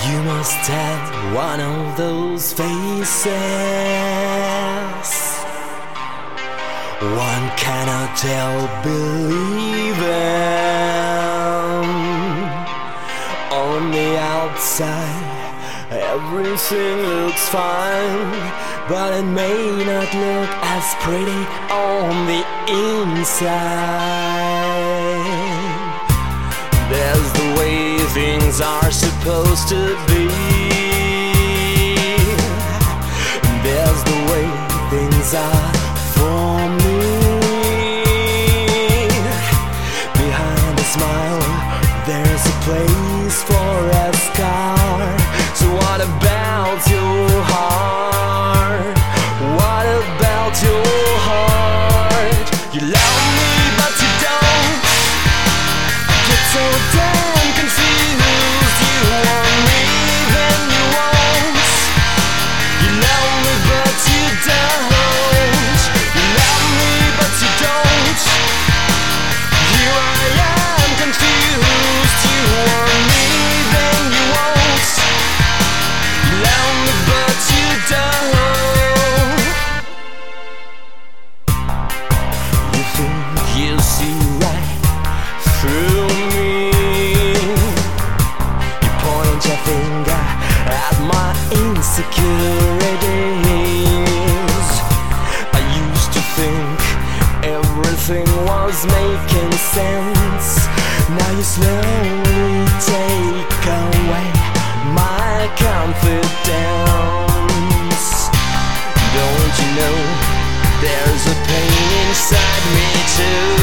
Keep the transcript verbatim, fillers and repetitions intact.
You must have one of those faces one cannot help believing. On the outside everything looks fine, but it may not look as pretty on the inside. There's the way things are supposed to be. There's the way things are for me. Behind a smile there's a place for a scar. So what about your heart? What about your heart? You love me but you don't. I get so damn confused. You want me then you won't. You love me but you don't. You love me but you don't. Here I am confused. You want me then you won't. You love me but you don't. You think you see right through me. You point your finger at my insecurities. I used to think everything was making sense. Now you slowly take away my confidence. Don't you know there's a pain inside me too?